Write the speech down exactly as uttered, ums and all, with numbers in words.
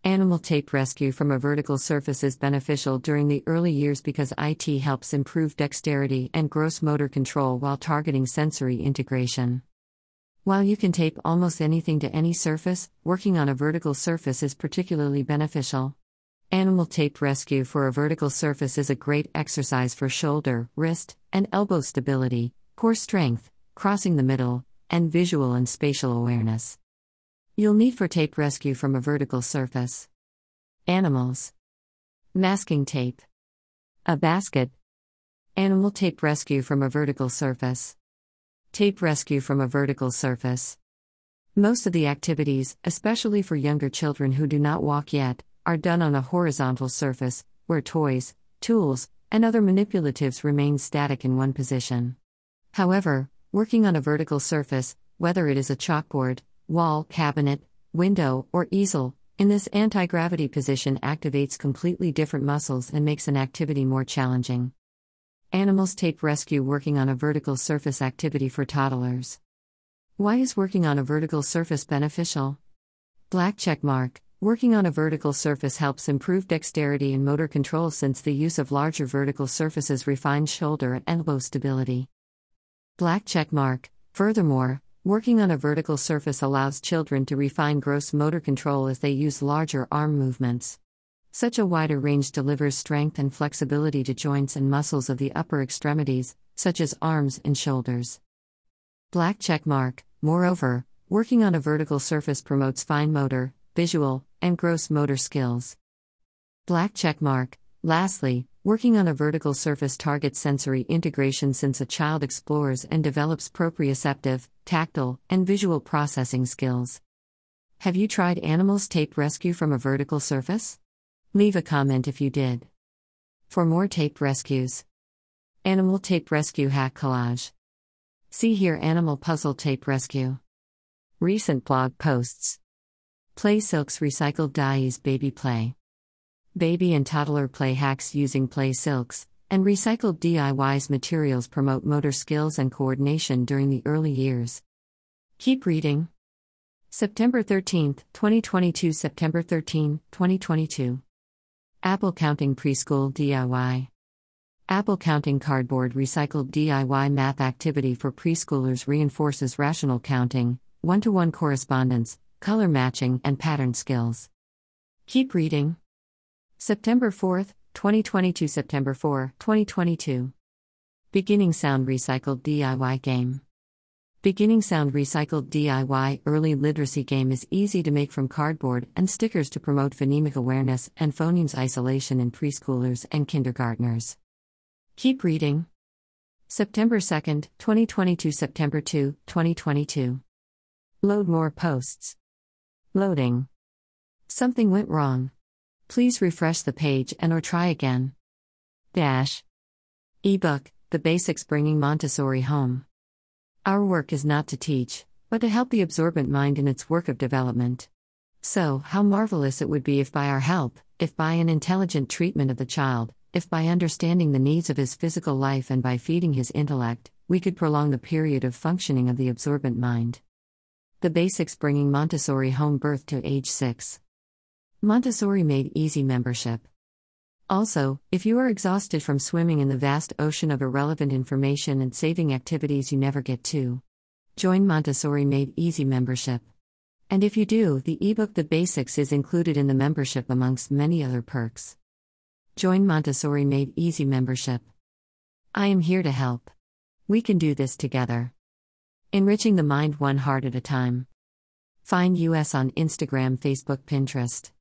Animal tape rescue from a vertical surface is beneficial during the early years because it helps improve dexterity and gross motor control while targeting sensory integration. While you can tape almost anything to any surface, working on a vertical surface is particularly beneficial. Animal tape rescue for a vertical surface is a great exercise for shoulder, wrist, and elbow stability, core strength, crossing the middle, and visual and spatial awareness. You'll need for tape rescue from a vertical surface. Animals. Masking tape. A basket. Animal tape rescue from a vertical surface. Tape rescue from a vertical surface. Most of the activities, especially for younger children who do not walk yet, are done on a horizontal surface, where toys, tools, and other manipulatives remain static in one position. However, working on a vertical surface, whether it is a chalkboard, wall, cabinet, window, or easel, in this anti-gravity position activates completely different muscles and makes an activity more challenging. Animals tape rescue working on a vertical surface activity for toddlers. Why is working on a vertical surface beneficial? Black check mark. Working on a vertical surface helps improve dexterity and motor control since the use of larger vertical surfaces refines shoulder and elbow stability. Black check mark. Furthermore, working on a vertical surface allows children to refine gross motor control as they use larger arm movements. Such a wider range delivers strength and flexibility to joints and muscles of the upper extremities, such as arms and shoulders. Black check mark. Moreover, working on a vertical surface promotes fine motor, visual, and gross motor skills. Black check mark. Lastly, working on a vertical surface targets sensory integration since a child explores and develops proprioceptive, tactile, and visual processing skills. Have you tried animals tape rescue from a vertical surface? Leave a comment if you did. For more tape rescues. Animal tape rescue hack collage. See here animal puzzle tape rescue. Recent blog posts. Play Silks recycled dyes baby play. Baby and toddler play hacks using Play Silks, and recycled D I Ys materials promote motor skills and coordination during the early years. Keep reading. September thirteenth, twenty twenty-two September thirteenth, twenty twenty-two. Apple Counting Preschool D I Y. Apple Counting Cardboard recycled D I Y math activity for preschoolers reinforces rational counting, one-to-one correspondence, color matching, and pattern skills. Keep reading. September fourth, twenty twenty-two September fourth, twenty twenty-two. Beginning Sound Recycled D I Y Game. Beginning Sound Recycled D I Y early literacy game is easy to make from cardboard and stickers to promote phonemic awareness and phonemes isolation in preschoolers and kindergartners. Keep reading. September second, twenty twenty-two September second, twenty twenty-two. Load more posts. Loading. Something went wrong. Please refresh the page and or try again. Dash. Ebook, The Basics Bringing Montessori Home. Our work is not to teach, but to help the absorbent mind in its work of development. So, how marvelous it would be if by our help, if by an intelligent treatment of the child, if by understanding the needs of his physical life and by feeding his intellect, we could prolong the period of functioning of the absorbent mind. The Basics Bringing Montessori Home Birth to Age six. Montessori Made Easy membership. Also, if you are exhausted from swimming in the vast ocean of irrelevant information and saving activities you never get to, join Montessori Made Easy membership. And if you do, the ebook The Basics is included in the membership amongst many other perks. Join Montessori Made Easy membership. I am here to help. We can do this together. Enriching the mind one heart at a time. Find us on Instagram, Facebook, Pinterest.